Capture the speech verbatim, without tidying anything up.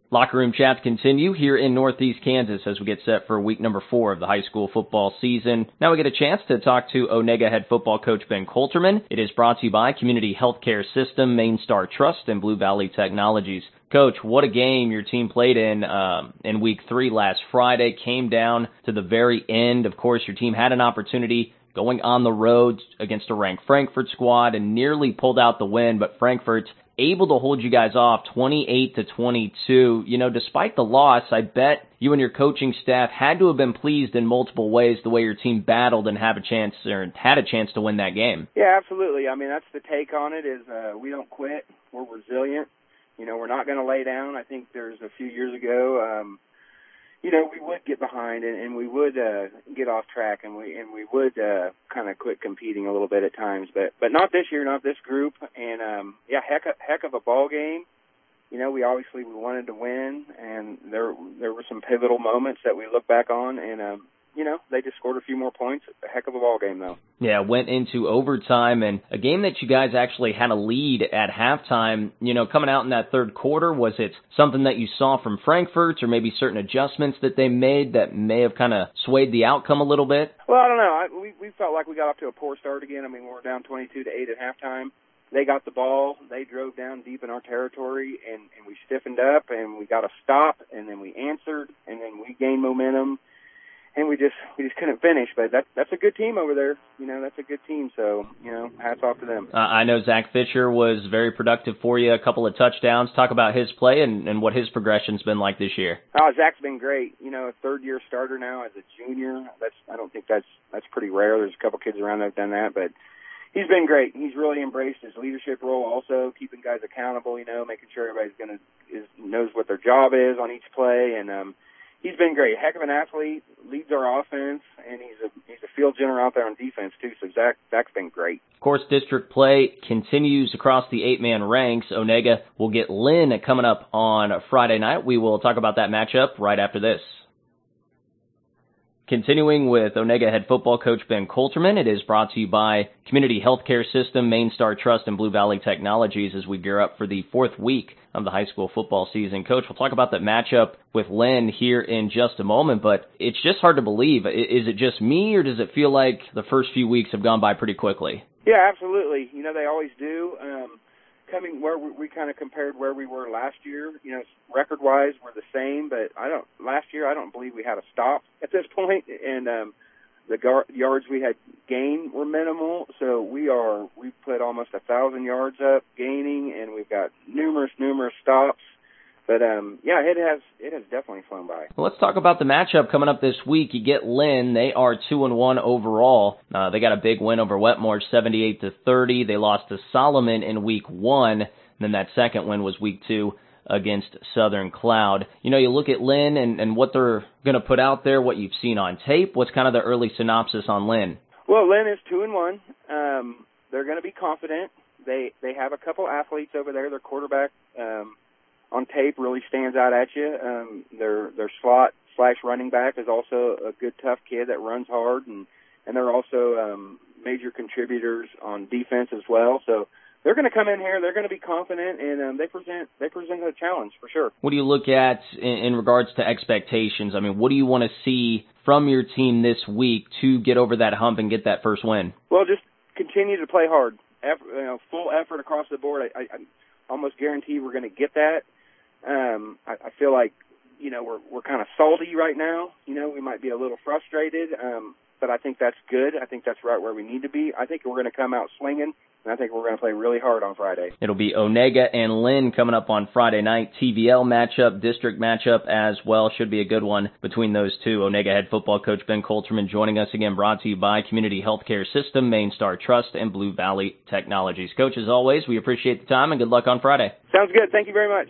Locker room chats continue here in Northeast Kansas as we get set for week number four of the high school football season. Now we get a chance to talk to Onega head football coach Ben Colterman. It is brought to you by Community Healthcare System, Main Star Trust, and Blue Valley Technologies. Coach, what a game your team played in um, in week three last Friday. Came down to the very end. Of course, your team had an opportunity going on the road against a ranked Frankfort squad and nearly pulled out the win, but Frankfort able to hold you guys off twenty-eight to twenty-two. You know, despite the loss, I bet you and your coaching staff had to have been pleased in multiple ways the way your team battled and have a chance or had a chance to win that game. Yeah, absolutely. I mean, that's the take on it is uh, we don't quit. We're resilient. You know, we're not going to lay down. I think there's a few years ago, um, you know, we would get behind and, and we would uh, get off track and we and we would uh, kind of quit competing a little bit at times, but but not this year, not this group. And um, yeah, heck heck of a ball game. You know, we obviously we wanted to win, and there there were some pivotal moments that we look back on, and um, you know, they just scored a few more points. A heck of a ball game, though. Yeah, went into overtime, and a game that you guys actually had a lead at halftime. You know, coming out in that third quarter, was it something that you saw from Frankfurt or maybe certain adjustments that they made that may have kind of swayed the outcome a little bit? Well, I don't know. I, we, we felt like we got off to a poor start again. I mean, we were down twenty-two to eight at halftime. They got the ball. They drove down deep in our territory, and, and we stiffened up, and we got a stop, and then we answered, and then we gained momentum. And we just we just couldn't finish, but that, that's a good team over there. You know, that's a good team, so, you know, hats off to them. Uh, I know Zach Fisher was very productive for you, a couple of touchdowns. Talk about his play and, and what his progression's been like this year. Oh, Zach's been great. You know, a third-year starter now as a junior. That's I don't think that's that's pretty rare. There's a couple kids around that have done that, but he's been great. He's really embraced his leadership role also, keeping guys accountable, you know, making sure everybody's going to is knows what their job is on each play, and um he's been great. Heck of an athlete, leads our offense, and he's a he's a field general out there on defense too. So Zach Zach's been great. Of course, district play continues across the eight-man ranks. Onega will get Lynn coming up on Friday night. We will talk about that matchup right after this. Continuing with Onega head football coach Ben Colterman, it is brought to you by Community Healthcare System, Main Star Trust, and Blue Valley Technologies as we gear up for the fourth week of the high school football season. Coach, we'll talk about that matchup with Lynn here in just a moment, but it's just hard to believe. Is it just me, or does it feel like the first few weeks have gone by pretty quickly? Yeah, absolutely. You know, they always do. Um, coming where we, we kind of compared where we were last year, you know, record-wise, we're the same, but I don't. Last year, I don't believe we had a stop at this point, and um, the gar- yards we had gained were minimal. So we are we put almost a thousand yards up, gaining, and we've got numerous, numerous stops. But um, yeah, it has it has definitely flown by. Well, let's talk about the matchup coming up this week. You get Lynn; they are two and one overall. Uh, they got a big win over Wetmore, seventy-eight to thirty. They lost to Solomon in week one. And then that second win was week two against Southern Cloud. You know, you look at Lynn and, and what they're going to put out there, what you've seen on tape. What's kind of the early synopsis on Lynn? Well, Lynn is two and one. Um, they're going to be confident. They they have a couple athletes over there. Their quarterback um, on tape really stands out at you. Um, their their slot slash running back is also a good, tough kid that runs hard, and and they're also um, major contributors on defense as well. So they're going to come in here. They're going to be confident, and um, they present they present a challenge for sure. What do you look at in, in regards to expectations? I mean, what do you want to see from your team this week to get over that hump and get that first win? Well, just continue to play hard. Effort, you know, full effort across the board. I, I, I almost guarantee we're going to get that. Um, I, I feel like, you know, we're we're kind of salty right now. You know, we might be a little frustrated, um, but I think that's good. I think that's right where we need to be. I think we're going to come out swinging, and I think we're going to play really hard on Friday. It'll be Onega and Lynn coming up on Friday night. T V L matchup, district matchup as well. Should be a good one between those two. Onega head football coach Ben Colterman joining us again, brought to you by Community Healthcare System, Main Star Trust, and Blue Valley Technologies. Coach, as always, we appreciate the time and good luck on Friday. Sounds good. Thank you very much.